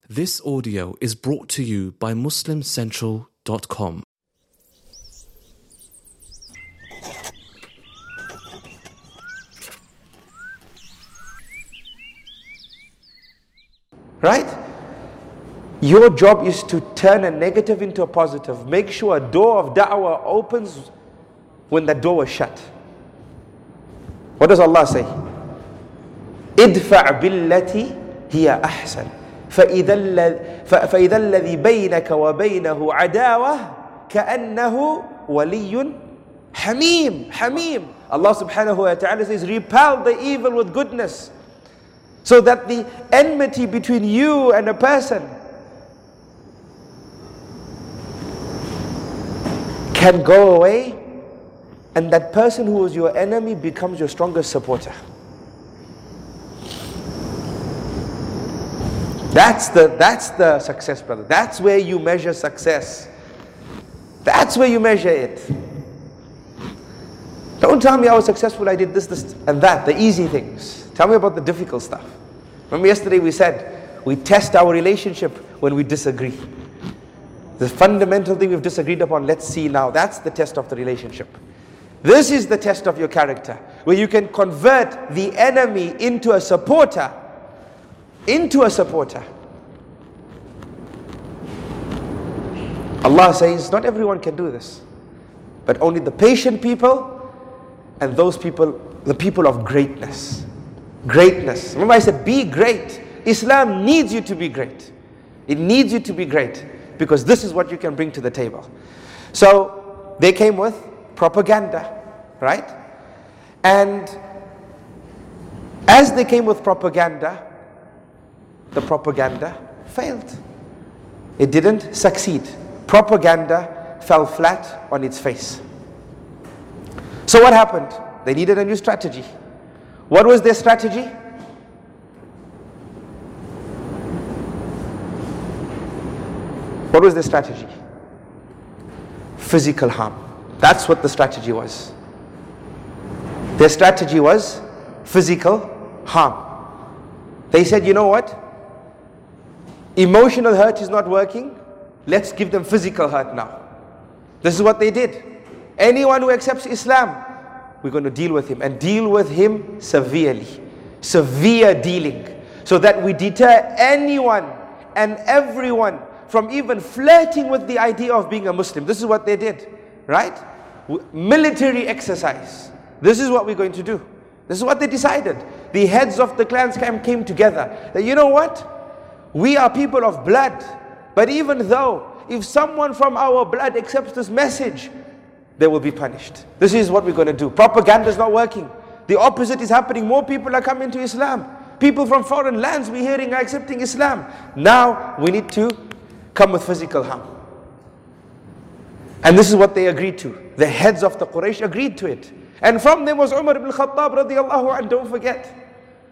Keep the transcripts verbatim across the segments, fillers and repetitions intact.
This audio is brought to you by Muslim Central dot com. Right? Your job is to turn a negative into a positive. Make sure a door of da'wah opens when that door was shut. What does Allah say? ادفع بالتي هي أحسن فإذا الذي فإذا الذي بينك وبينه عداوة كأنه ولي حميم. حميم. Allah subhanahu wa ta'ala says, repel the evil with goodness, so that the enmity between you and a person can go away, and that person who is your enemy becomes your strongest supporter. That's the, that's the success, brother. That's where you measure success. That's where you measure it. Don't tell me how successful I did this, this and that, the easy things. Tell me about the difficult stuff. Remember yesterday we said, we test our relationship when we disagree. The fundamental thing we've disagreed upon, let's see now. That's the test of the relationship. This is the test of your character, where you can convert the enemy into a supporter. Into a supporter. Allah says, not everyone can do this, but only the patient people and those people, the people of greatness. Greatness. Remember I said, be great. Islam needs you to be great. It needs you to be great, because this is what you can bring to the table. So they came with propaganda, right? And as they came with propaganda, the propaganda failed. It didn't succeed. Propaganda fell flat on its face. So what happened? They needed a new strategy. What was their strategy? What was their strategy? Physical harm. That's what the strategy was. Their strategy was physical harm. They said, you know what? Emotional hurt is not working. Let's give them physical hurt now. This is what they did. Anyone who accepts Islam, we're going to deal with him, and deal with him severely. Severe dealing. So that we deter anyone and everyone from even flirting with the idea of being a Muslim. This is what they did, right? Military exercise. This is what we're going to do. This is what they decided. The heads of the clans came together. That, you know what? We are people of blood. But even though, if someone from our blood accepts this message, they will be punished. This is what we're going to do. Propaganda is not working. The opposite is happening. More people are coming to Islam. People from foreign lands we're hearing are accepting Islam. Now we need to come with physical harm. And this is what they agreed to. The heads of the Quraysh agreed to it. And from them was Umar ibn Khattab radiallahu anhu, don't forget.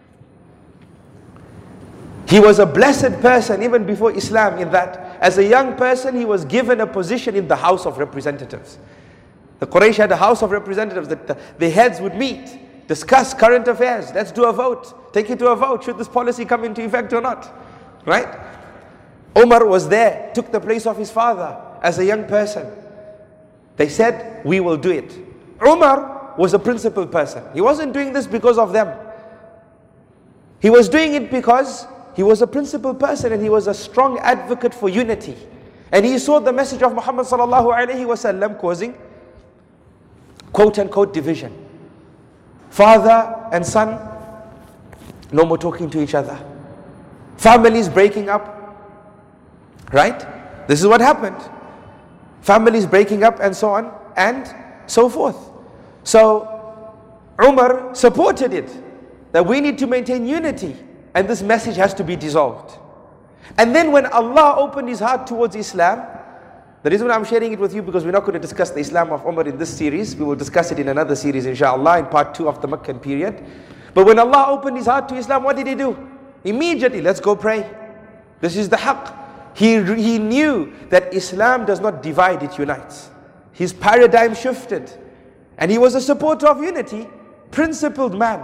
He was a blessed person even before Islam, in that as a young person he was given a position in the House of Representatives. The Quraysh had a House of Representatives that the, the heads would meet, discuss current affairs, let's do a vote, take it to a vote, should this policy come into effect or not, right? Umar was there, took the place of his father as a young person. They said, we will do it. Umar was a principled person. He wasn't doing this because of them. He was doing it because he was a principled person, and he was a strong advocate for unity. And he saw the message of Muhammad sallallahu alaihi wasallam causing quote unquote division. Father and son, no more talking to each other. Families breaking up. Right? This is what happened. Families breaking up and so on and so forth. So Umar supported it, that we need to maintain unity, and this message has to be dissolved. And then when Allah opened his heart towards Islam, the reason I'm sharing it with you, because we're not going to discuss the Islam of Umar in this series. We will discuss it in another series inshallah, in part two of the Meccan period. But when Allah opened his heart to Islam, what did he do? Immediately, let's go pray. This is the haqq. He, he knew that Islam does not divide, it unites. His paradigm shifted. And he was a supporter of unity, principled man.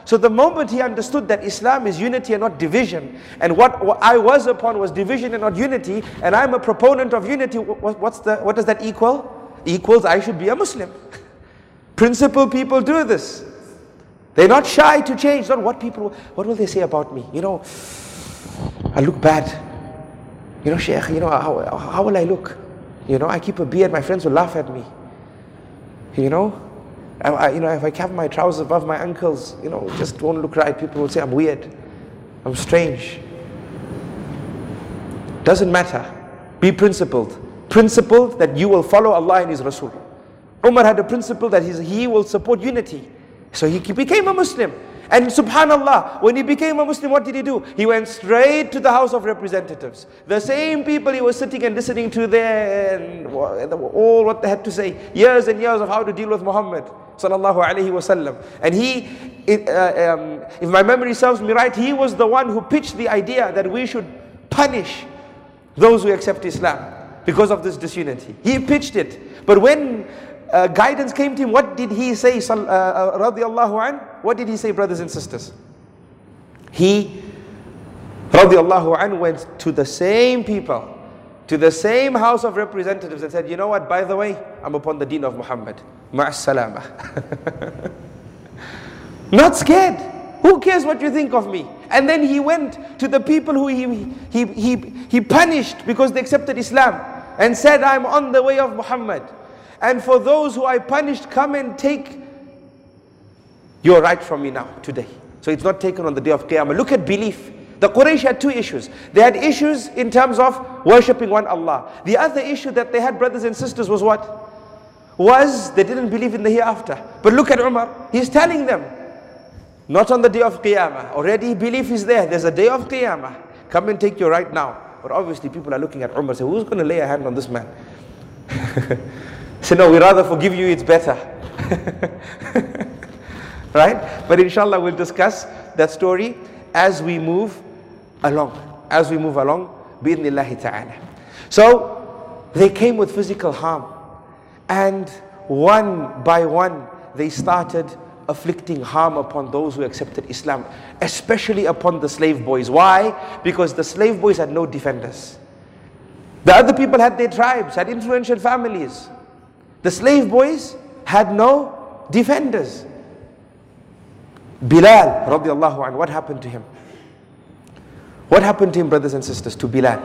So the moment he understood that Islam is unity and not division, and what, what I was upon was division and not unity, and I'm a proponent of unity, what, what's the, what does that equal? Equals I should be a Muslim. Principled people do this. They're not shy to change. Not what people, what will they say about me? You know, I look bad. You know, Shaykh, you know, how, how will I look? You know, I keep a beard, my friends will laugh at me. You know, I, I, you know, if I cap my trousers above my ankles, you know, it just won't look right. People will say I'm weird, I'm strange. Doesn't matter. Be principled. Principled that you will follow Allah and His Rasul. Umar had a principle that he's, he will support unity. So he became a Muslim. And subhanallah, when he became a Muslim, what did he do? He went straight to the House of Representatives. The same people he was sitting and listening to there, and all what they had to say, years and years of how to deal with Muhammad sallallahu alaihi wasallam. And he, it, uh, um, if my memory serves me right, he was the one who pitched the idea that we should punish those who accept Islam because of this disunity. He pitched it. But when Uh, guidance came to him, what did he say, uh, uh, radiallahu an? What did he say, brothers and sisters? He, radiallahu an, went to the same people, to the same House of Representatives and said, you know what, by the way, I'm upon the deen of Muhammad. Ma'as salama. Not scared. Who cares what you think of me? And then he went to the people who he, he, he, he punished because they accepted Islam and said, I'm on the way of Muhammad. And for those who I punished, come and take your right from me now, today. So it's not taken on the day of Qiyamah. Look at belief. The Quraysh had two issues. They had issues in terms of worshipping one Allah. The other issue that they had, brothers and sisters, was what? Was they didn't believe in the hereafter. But look at Umar. He's telling them, not on the day of Qiyamah. Already belief is there. There's a day of Qiyamah. Come and take your right now. But obviously people are looking at Umar and say, who's going to lay a hand on this man? So no, we rather forgive you, it's better. Right? But inshallah we'll discuss that story as we move along. As we move along, bi'idhnillahi ta'ala. So, they came with physical harm. And one by one, they started afflicting harm upon those who accepted Islam. Especially upon the slave boys. Why? Because the slave boys had no defenders. The other people had their tribes, had influential families. The slave boys had no defenders. Bilal radiallahu anhu, what happened to him? What happened to him, brothers and sisters, to Bilal?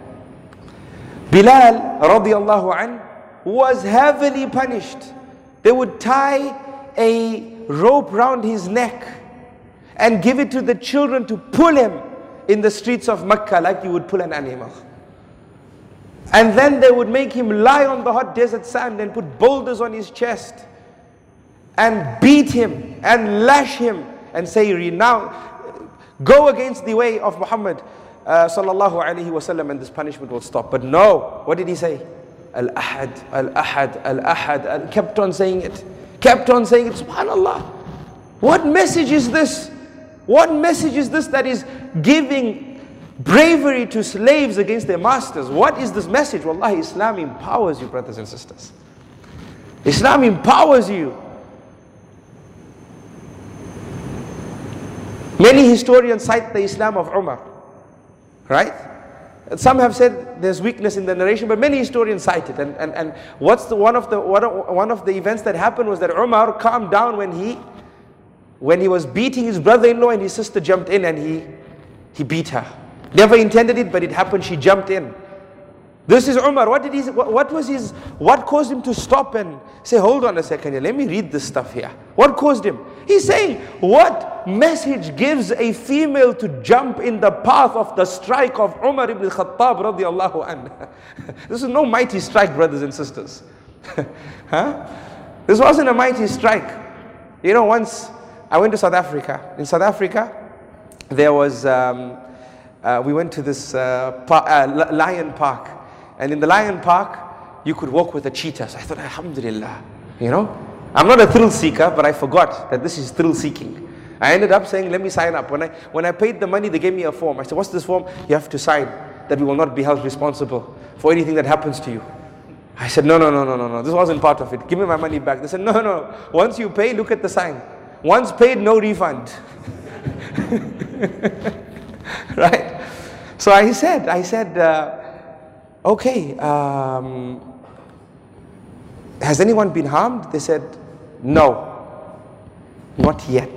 Bilal radiallahu anhu was heavily punished. They would tie a rope round his neck and give it to the children to pull him in the streets of Mecca like you would pull an animal. And then they would make him lie on the hot desert sand and put boulders on his chest and beat him and lash him and say, now go against the way of Muhammad uh, sallallahu alaihi wasallam and this punishment will stop. But no, what did he say? Al-Ahad, Al-Ahad, Al-Ahad, Al kept on saying it, kept on saying it, subhanallah. What message is this? What message is this that is giving bravery to slaves against their masters? What is this message? Wallahi, Islam empowers you, brothers and sisters. Islam empowers you. Many historians cite the Islam of Umar, right? Some have said there's weakness in the narration, but many historians cite it. And, and, and what's the, one, of the, one of the events that happened was that Umar calmed down when he, when he was beating his brother-in-law and his sister jumped in and he, he beat her. Never intended it, but it happened, she jumped in. This is Umar. What did he, what, what was his, what caused him to stop and say, hold on a second here, let me read this stuff here. What caused him? He's saying, what message gives a female to jump in the path of the strike of Umar ibn al-Khattab radiallahu anhu? This is no mighty strike, brothers and sisters. Huh? This wasn't a mighty strike. You know, once I went to South Africa. In South Africa, there was, um, uh, we went to this uh, par uh, lion park. And in the lion park, you could walk with a cheetah. So I thought, alhamdulillah, you know. I'm not a thrill seeker, but I forgot that this is thrill seeking. I ended up saying, let me sign up. When I, when I paid the money, they gave me a form. I said, what's this form? You have to sign that we will not be held responsible for anything that happens to you. I said, no, no, no, no, no, no. This wasn't part of it. Give me my money back. They said, no, no. Once you pay, look at the sign. Once paid, no refund. Right? So I said, I said, uh, okay, um, has anyone been harmed? They said, no, not yet.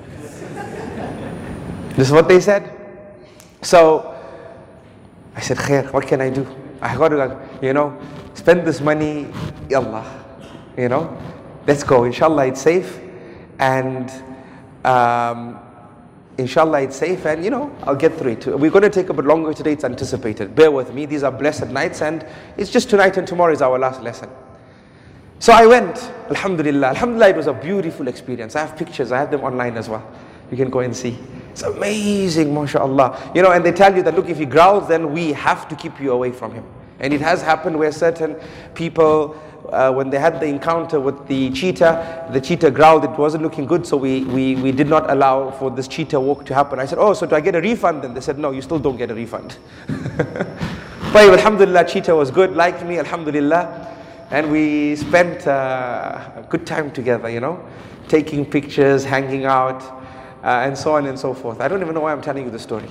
This is what they said. So I said, khair, what can I do? I got to, you know, spend this money, yallah, you know, let's go. Inshallah, it's safe. And um, inshallah, it's safe. And, you know, I'll get through it. We're going to take a bit longer today. It's anticipated. Bear with me. These are blessed nights. And it's just tonight and tomorrow is our last lesson. So I went, alhamdulillah. Alhamdulillah, it was a beautiful experience. I have pictures. I have them online as well. You can go and see. It's amazing, mashallah. You know, and they tell you that, look, if he growls, then we have to keep you away from him. And it has happened where certain people, uh, when they had the encounter with the cheetah, the cheetah growled, it wasn't looking good, so we, we, we did not allow for this cheetah walk to happen. I said, oh, so do I get a refund? And they said, no, you still don't get a refund. But alhamdulillah, cheetah was good, liked me, alhamdulillah. And we spent uh, a good time together, you know, taking pictures, hanging out, uh, and so on and so forth. I don't even know why I'm telling you the story.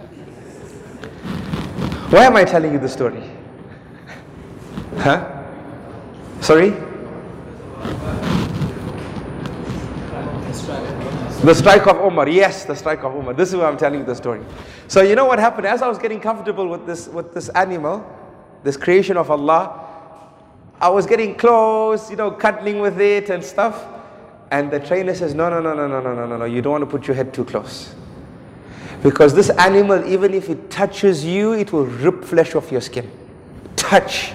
Why am I telling you the story? Huh? Sorry? The strike of Umar. Yes, the strike of Umar. This is why I'm telling you the story. So you know what happened? As I was getting comfortable with this, with this animal, this creation of Allah, I was getting close, you know, cuddling with it and stuff. And the trainer says, no, no, no, no, no, no, no, no, no. You don't want to put your head too close. Because this animal, even if it touches you, it will rip flesh off your skin. Touch.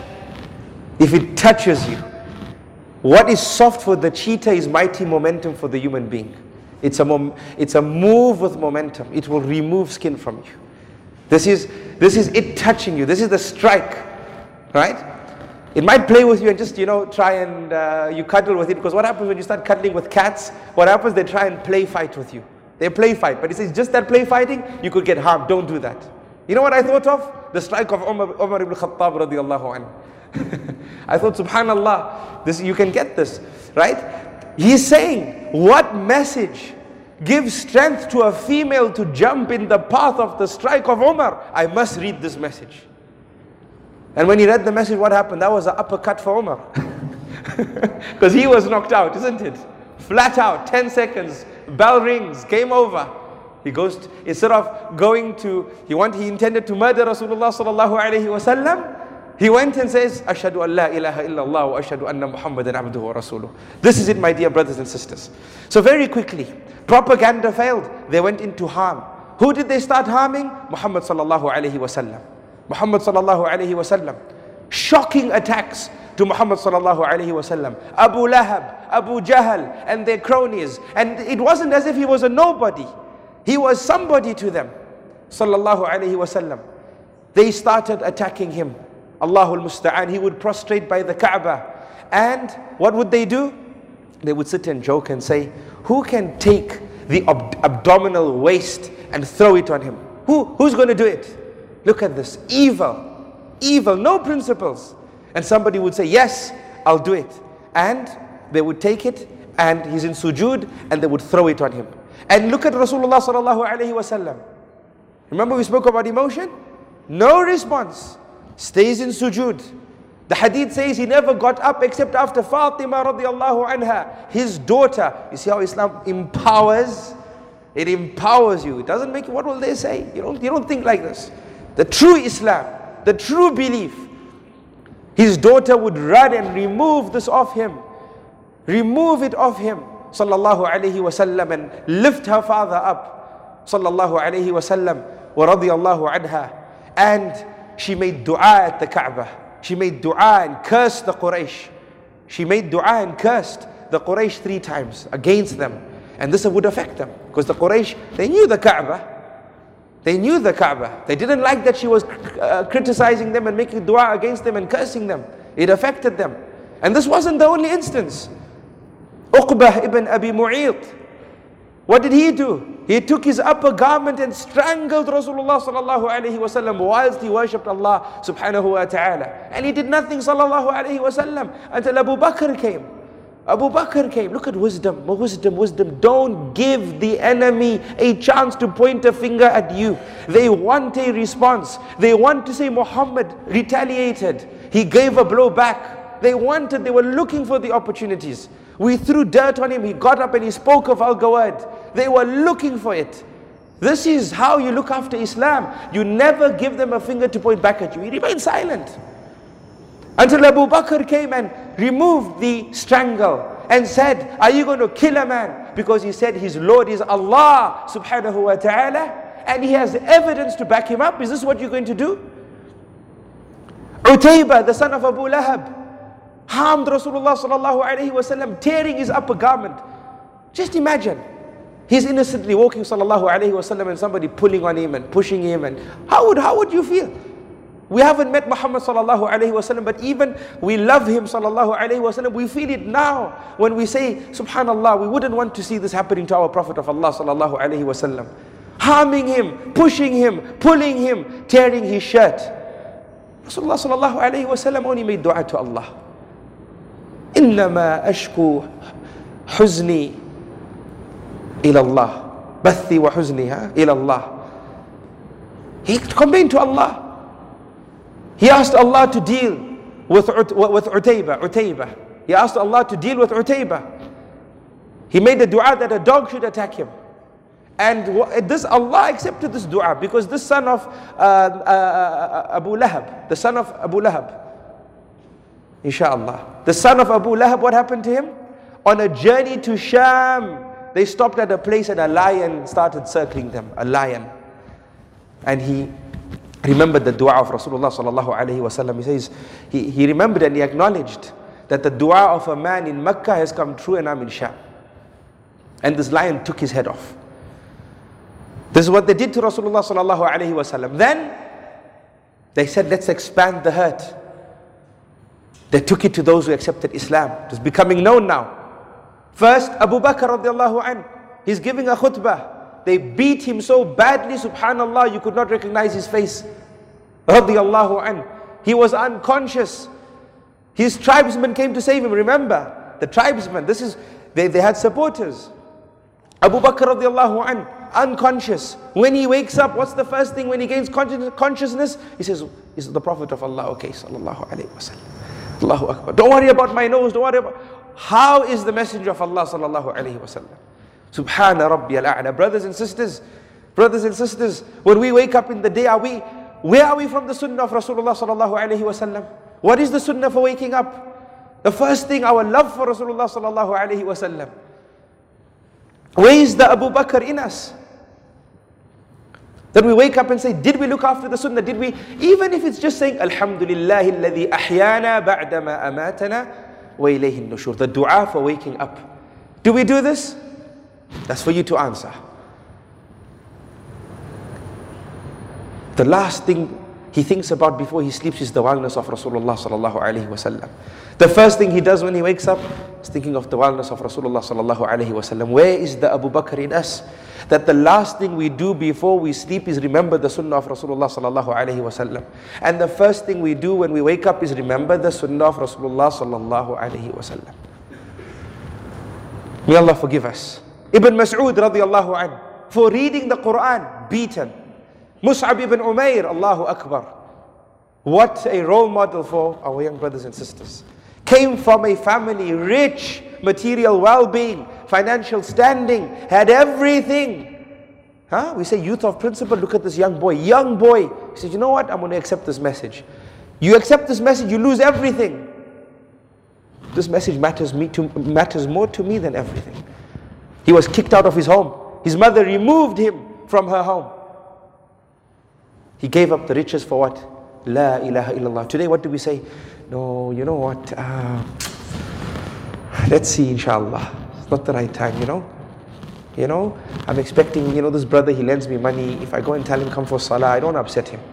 If it touches you. What is soft for the cheetah is mighty momentum for the human being. It's a, mom, it's a move with momentum. It will remove skin from you. This is, this is it touching you. This is the strike. Right? It might play with you and just, you know, try and uh, you cuddle with it. Because what happens when you start cuddling with cats? What happens? They try and play fight with you. They play fight. But it says just that play fighting, you could get harmed. Don't do that. You know what I thought of? The strike of Umar, Umar ibn Khattab radiallahu anhu. I thought, subhanallah, this, you can get this, right? He's saying, what message gives strength to a female to jump in the path of the strike of Umar? I must read this message. And when he read the message, what happened? That was an uppercut for Umar. Because he was knocked out, isn't it? Flat out, ten seconds, bell rings, game over. He goes, to, instead of going to, he want, he intended to murder Rasulullah sallallahu alayhi wasallam. He went and says, Ashhadu an la ilaha illallah wa ashhadu anna Muhammadan abduhu wa rasuluh. This is it, my dear brothers and sisters. So very quickly, propaganda failed. They went into harm. Who did they start harming? Muhammad sallallahu alayhi wasallam. Muhammad sallallahu alayhi wasallam. Shocking attacks to Muhammad sallallahu alayhi wasallam. Abu Lahab, Abu Jahl, and their cronies. And it wasn't as if he was a nobody. He was somebody to them. Sallallahu alayhi wasallam. They started attacking him. Allahul Musta'an. He would prostrate by the Kaaba. And what would they do? They would sit and joke and say, who can take the ab abdominal waist and throw it on him? Who, who's going to do it? Look at this. Evil. Evil. No principles. And somebody would say, yes, I'll do it. And they would take it and he's in sujood and they would throw it on him. And look at Rasulullah sallallahu alayhi wa sallam. Remember we spoke about emotion? No response. Stays in sujood. The hadith says he never got up except after Fatima radiallahu anha, his daughter. You see how Islam empowers? It empowers you. It doesn't make you, what will they say? You don't, you don't think like this. The true Islam, the true belief. His daughter would run and remove this off him. Remove it off him. Sallallahu alayhi wa sallam, and lift her father up. Sallallahu alayhi wa sallam. Wa radiyallahu anha. And she made dua at the Kaaba. She made dua and cursed the Quraysh. She made dua and cursed the Quraysh three times against them. And this would affect them. Because the Quraysh, they knew the Kaaba. They knew the Kaaba. They didn't like that she was uh, criticizing them and making dua against them and cursing them. It affected them. And this wasn't the only instance. Uqbah ibn Abi Mu'ayt. What did he do? He took his upper garment and strangled Rasulullah sallallahu alayhi wa sallam whilst he worshipped Allah subhanahu wa ta'ala. And he did nothing sallallahu alayhi wa sallam until Abu Bakr came. Abu Bakr came. Look at wisdom, wisdom, wisdom. Don't give the enemy a chance to point a finger at you. They want a response. They want to say Muhammad retaliated. He gave a blow back. They wanted, they were looking for the opportunities. We threw dirt on him. He got up and he spoke a vulgar word. They were looking for it. This is how you look after Islam. You never give them a finger to point back at you. You remain silent. Until Abu Bakr came and removed the strangle and said, are you going to kill a man? Because he said his Lord is Allah subhanahu wa ta'ala, and he has evidence to back him up. Is this what you're going to do? Utaybah, the son of Abu Lahab, harmed Rasulullah sallallahu alayhi wa sallam, tearing his upper garment. Just imagine, he's innocently walking sallallahu alayhi wa sallam and somebody pulling on him and pushing him. And how would, how would you feel? We haven't met Muhammad sallallahu alayhi wa sallam, but even we love him sallallahu alayhi wa sallam. We feel it now when we say, subhanallah, we wouldn't want to see this happening to our Prophet of Allah sallallahu alayhi wa sallam. Harming him, pushing him, pulling him, tearing his shirt. Rasulullah sallallahu alayhi wa sallam only made dua to Allah. إنما أشكو حزني إلى الله بثي وحزني إلى الله. He complained to Allah. He asked Allah to deal with, with Utaybah, Utaybah. He asked Allah to deal with Utaybah. He made a dua that a dog should attack him. And this, Allah accepted this dua because this son of uh, uh, Abu Lahab, the son of Abu Lahab, inshallah, the son of Abu Lahab, what happened to him? On a journey to Sham, they stopped at a place and a lion started circling them, a lion. And he remembered the dua of Rasulullah sallallahu alayhi wa sallam. He says, he, he remembered and he acknowledged that the dua of a man in Mecca has come true and I'm in Sham. And this lion took his head off. This is what they did to Rasulullah sallallahu alayhi wa sallam. Then they said, let's expand the hurt. They took it to those who accepted Islam. It is becoming known now. First, Abu Bakr radiallahu anhu, he's giving a khutbah. They beat him so badly, subhanallah, you could not recognize his face. Radiallahu anhu. He was unconscious. His tribesmen came to save him. Remember, the tribesmen, this is, they, they had supporters. Abu Bakr radiallahu anhu, unconscious. When he wakes up, what's the first thing when he gains consciousness? He says, is the Prophet of Allah okay? Sallallahu alayhi wa sallam. Allahu Akbar. Don't worry about my nose, don't worry about... How is the Messenger of Allah sallallahu alayhi wa sallam? Subhana Rabbi al-A'la. Brothers and sisters, brothers and sisters, when we wake up in the day, are we, where are we from the sunnah of Rasulullah sallallahu alayhi wa sallam? What is the sunnah for waking up? The first thing, our love for Rasulullah sallallahu alayhi wa sallam. Where is the Abu Bakr in us? That we wake up and say, did we look after the sunnah? Did we, even if it's just saying, Alhamdulillahi alladhi ahyana ba'dama amatana wa ilayhi nushur. The dua for waking up. Do we do this? That's for you to answer. The last thing he thinks about before he sleeps is the wellness of Rasulullah sallallahu alayhi wa sallam. The first thing he does when he wakes up is thinking of the wellness of Rasulullah sallallahu alayhi wa sallam. Where is the Abu Bakr in us? That the last thing we do before we sleep is remember the sunnah of Rasulullah sallallahu alayhi wa sallam. And the first thing we do when we wake up is remember the sunnah of Rasulullah sallallahu alayhi wa sallam. May Allah forgive us. Ibn Mas'ud radiallahu anhu, for reading the Quran, beaten. Mus'ab ibn Umair, Allahu Akbar. What a role model for our young brothers and sisters. Came from a family rich, material well-being, financial standing, had everything. Huh? We say youth of principle. Look at this young boy, young boy. He said, you know what? I'm going to accept this message. You accept this message, you lose everything. This message matters me to matters more to me than everything. He was kicked out of his home. His mother removed him from her home. He gave up the riches for what? La ilaha illallah. Today what do we say? No, you know what? Uh, let's see, inshallah. It's not the right time, you know? You know, I'm expecting, you know, this brother, he lends me money. If I go and tell him come for salah, I don't want to upset him.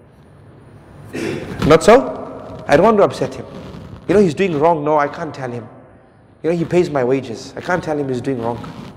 Not so? I don't want to upset him. You know, he's doing wrong. No, I can't tell him. You know, he pays my wages. I can't tell him he's doing wrong.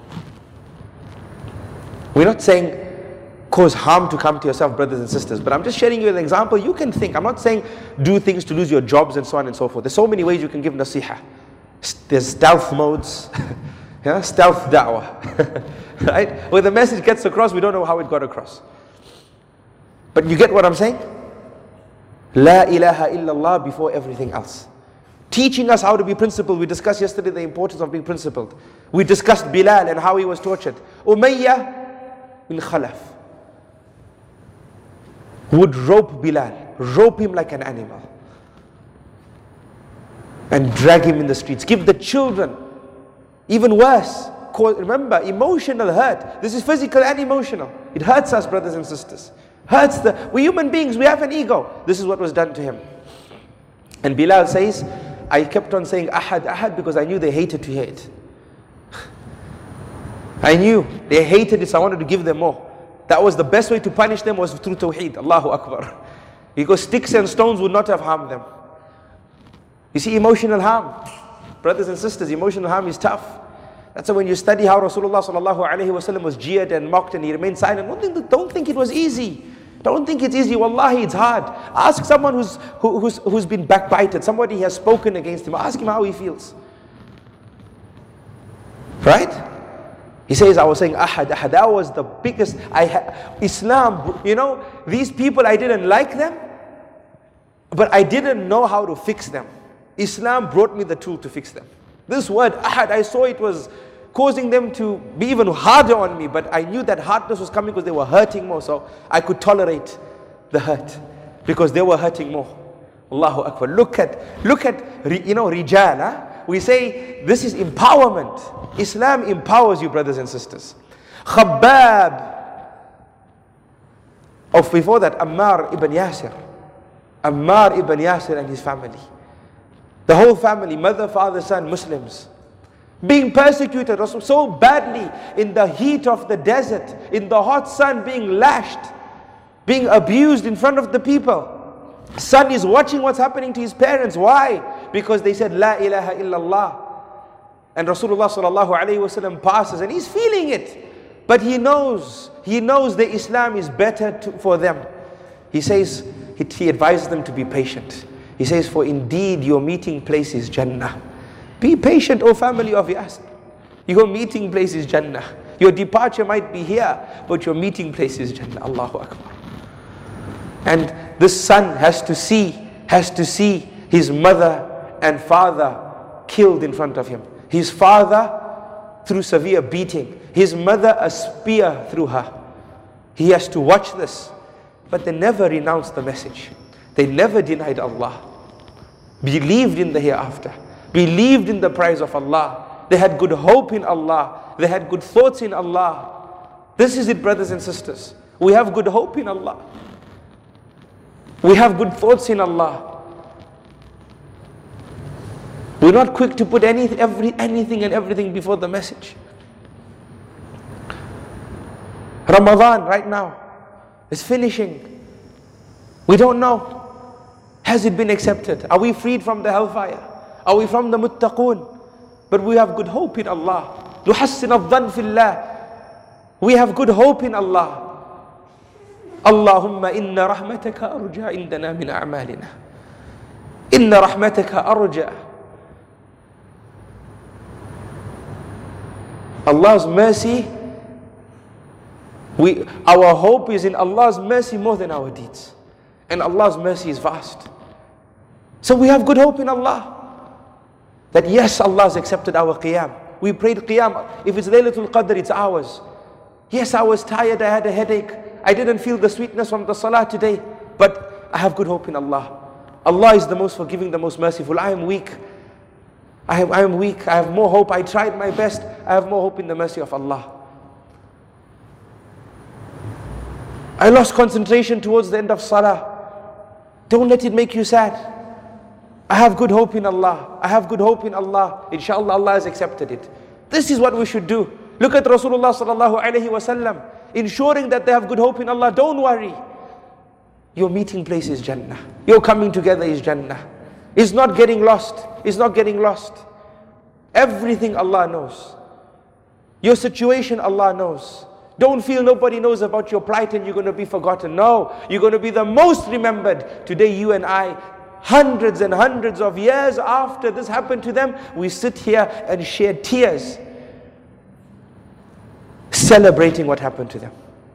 We're not saying cause harm to come to yourself, brothers and sisters, but I'm just sharing you an example. You can think. I'm not saying do things to lose your jobs and so on and so forth. There's so many ways you can give nasihah. There's stealth modes, yeah, stealth da'wah, right? Where the message gets across, we don't know how it got across. But you get what I'm saying? La ilaha illallah before everything else. Teaching us how to be principled. We discussed yesterday the importance of being principled. We discussed Bilal and how he was tortured. Umayyah bin Khalaf would rope Bilal, rope him like an animal, and drag him in the streets. Give the children, even worse. Remember, emotional hurt. This is physical and emotional. It hurts us, brothers and sisters. Hurts the, we're human beings, we have an ego. This is what was done to him. And Bilal says, I kept on saying Ahad, Ahad because I knew they hated to hear it. I knew they hated it, so I wanted to give them more. That was the best way to punish them, was through Tawheed. Allahu Akbar. Because sticks and stones would not have harmed them. You see, emotional harm, brothers and sisters, emotional harm is tough. That's why when you study how Rasulullah sallallahu alaihi wasallam was jeered and mocked and he remained silent, don't think, don't think it was easy. Don't think it's easy. Wallahi, it's hard. Ask someone who's, who, who's, who's been backbited, somebody has spoken against him. Ask him how he feels. Right? He says, I was saying Ahad, Ahad. That was the biggest. I ha- Islam, you know, these people, I didn't like them, but I didn't know how to fix them. Islam brought me the tool to fix them. This word Ahad, I saw it was causing them to be even harder on me, but I knew that hardness was coming because they were hurting more, so I could tolerate the hurt because they were hurting more. Allahu Akbar. Look at, look at, you know, Rijal. Huh? We say this is empowerment. Islam empowers you, brothers and sisters. Khabbab. Of before that, Ammar ibn Yasir. Ammar ibn Yasir and his family. The whole family, mother, father, son, Muslims. Being persecuted so badly in the heat of the desert, in the hot sun, being lashed, being abused in front of the people. Son is watching what's happening to his parents. Why? Because they said, La ilaha illallah. And Rasulullah sallallahu alayhi wa sallam passes and he's feeling it. But he knows, he knows that Islam is better to, for them. He says, he, he advises them to be patient. He says, for indeed your meeting place is Jannah. Be patient, O family of Yasir. Your meeting place is Jannah. Your departure might be here, but your meeting place is Jannah. Allahu Akbar. And this son has to see, has to see his mother and father killed in front of him. His father through severe beating. His mother a spear through her. He has to watch this. But they never renounced the message. They never denied Allah. Believed in the hereafter. Believed in the prize of Allah. They had good hope in Allah. They had good thoughts in Allah. This is it, brothers and sisters. We have good hope in Allah. We have good thoughts in Allah. We're not quick to put any, every, anything and everything before the message. Ramadan right now is finishing. We don't know. Has it been accepted? Are we freed from the hellfire? Are we from the muttaqoon? But we have good hope in Allah. نُحَسِّنَ الظَّنْ فِي اللَّهِ. We have good hope in Allah. Allahumma inna rahmataka arja indana min a'malina. Inna rahmataka arja. Allah's mercy, we, our hope is in Allah's mercy more than our deeds. And Allah's mercy is vast. So we have good hope in Allah. That yes, Allah has accepted our qiyam. We prayed qiyam. If it's Laylatul Qadr, it's ours. Yes, I was tired, I had a headache. I didn't feel the sweetness from the salah today. But I have good hope in Allah. Allah is the most forgiving, the most merciful. I am weak. I am, I am weak. I have more hope. I tried my best. I have more hope in the mercy of Allah. I lost concentration towards the end of salah. Don't let it make you sad. I have good hope in Allah. I have good hope in Allah. Inshallah, Allah has accepted it. This is what we should do. Look at Rasulullah sallallahu alayhi wa sallam, ensuring that they have good hope in Allah. Don't worry. Your meeting place is Jannah. Your coming together is Jannah. It's not getting lost. It's not getting lost. Everything Allah knows. Your situation Allah knows. Don't feel nobody knows about your plight and you're going to be forgotten. No, you're going to be the most remembered. Today you and I, hundreds and hundreds of years after this happened to them, we sit here and shed tears, celebrating what happened to them,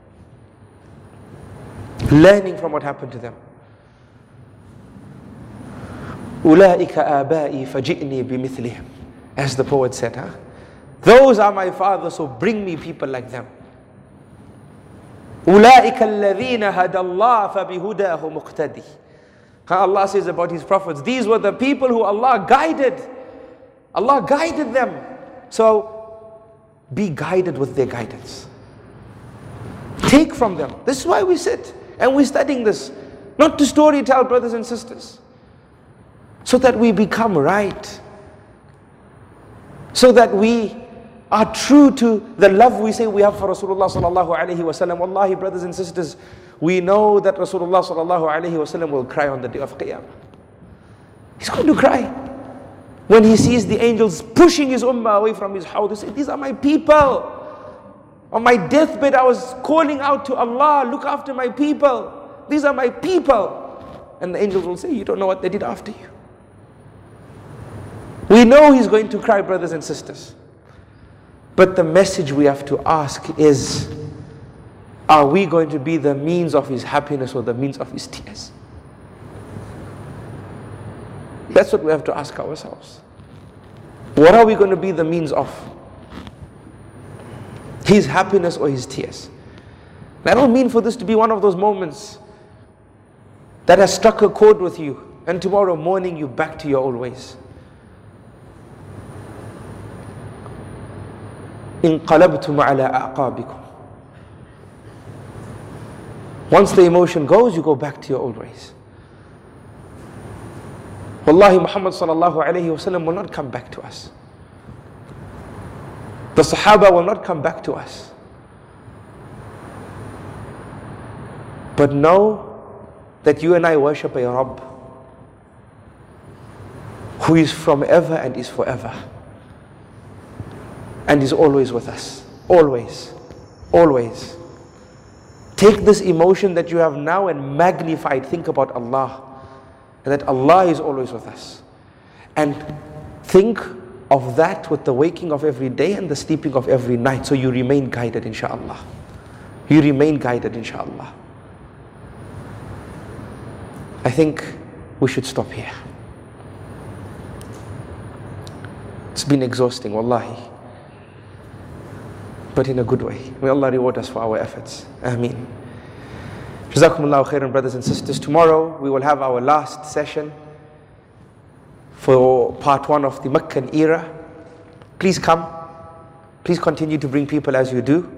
learning from what happened to them. أُولَٰئِكَ آبَائِي فَجِئْنِي بِمِثْلِهِمْ. As the poet said, huh? Those are my fathers, so bring me people like them. أُولَٰئِكَ الَّذِينَ هَدَى اللَّهُ فَبِهُدَاهُ مُقْتَدِي. Allah says about His prophets, these were the people who Allah guided. Allah guided them. So, be guided with their guidance. Take from them. This is why we sit and we're studying this. Not to story tell, brothers and sisters. So that we become right. So that we are true to the love we say we have for Rasulullah sallallahu alaihi wasallam. Wallahi, brothers and sisters, we know that Rasulullah sallallahu alaihi wasallam will cry on the day of Qiyamah. He's going to cry when he sees the angels pushing his ummah away from his house. He says, these are my people. On my deathbed, I was calling out to Allah, look after my people. These are my people. And the angels will say, you don't know what they did after you. We know he's going to cry, brothers and sisters. But the message we have to ask is, are we going to be the means of his happiness or the means of his tears? That's what we have to ask ourselves. What are we going to be the means of? His happiness or his tears? And I don't mean for this to be one of those moments that has struck a chord with you and tomorrow morning you're back to your old ways. انقلبتم على أعقابكم. Once the emotion goes, you go back to your old ways. Wallahi, Muhammad sallallahu alayhi wasallam will not come back to us. The Sahaba will not come back to us. But know that you and I worship a Rabb who is from ever and is forever. And is always with us. Always. Always. Take this emotion that you have now and magnify it. Think about Allah. And that Allah is always with us. And think of that with the waking of every day and the sleeping of every night. So you remain guided, inshaAllah. You remain guided, inshaAllah. I think we should stop here. It's been exhausting, wallahi. But in a good way. May Allah reward us for our efforts. Ameen. Jazakumullahu khairan, brothers and sisters. Tomorrow we will have our last session for part one of the Meccan era. Please come. Please continue to bring people as you do.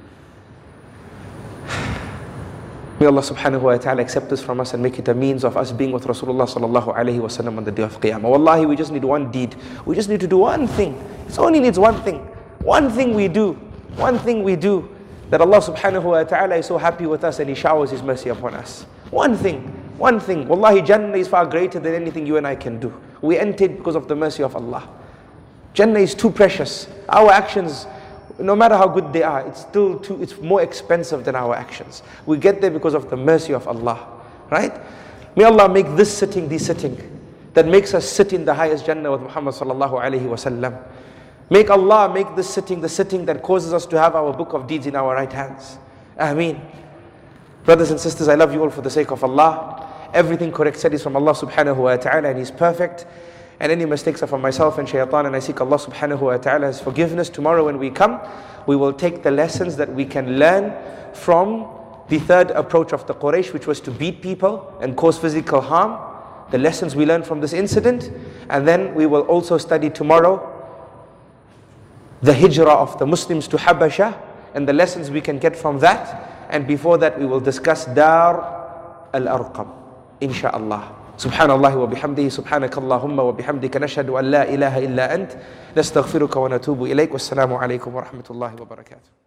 May Allah subhanahu wa ta'ala accept this from us and make it a means of us being with Rasulullah sallallahu alayhi wa sallam on the day of Qiyamah. Wallahi, we just need one deed. We just need to do one thing. It only needs one thing. One thing we do. One thing we do, that Allah subhanahu wa ta'ala is so happy with us and He showers His mercy upon us. One thing, one thing. Wallahi, Jannah is far greater than anything you and I can do. We entered because of the mercy of Allah. Jannah is too precious. Our actions, no matter how good they are, it's still too, it's more expensive than our actions. We get there because of the mercy of Allah. Right? May Allah make this sitting the sitting that makes us sit in the highest Jannah with Muhammad sallallahu alayhi wa sallam. Make Allah make this sitting the sitting that causes us to have our book of deeds in our right hands. Ameen. Brothers and sisters, I love you all for the sake of Allah. Everything correct said is from Allah subhanahu wa ta'ala and He's perfect. And any mistakes are from myself and shaitan, and I seek Allah subhanahu wa ta'ala's forgiveness. Tomorrow when we come, we will take the lessons that we can learn from the third approach of the Quraysh, which was to beat people and cause physical harm. The lessons we learn from this incident. And then we will also study tomorrow the hijrah of the Muslims to Habasha and the lessons we can get from that. And before that we will discuss Dar al-Arqam, insha'Allah. Subhanallah wa bihamdihi, subhanakallahumma wa bihamdika, nashhadu an la ilaha illa ant, nastaghfiruka wa natubu ilayk. Wassalamu alaikum wa rahmatullahi wa barakatuh.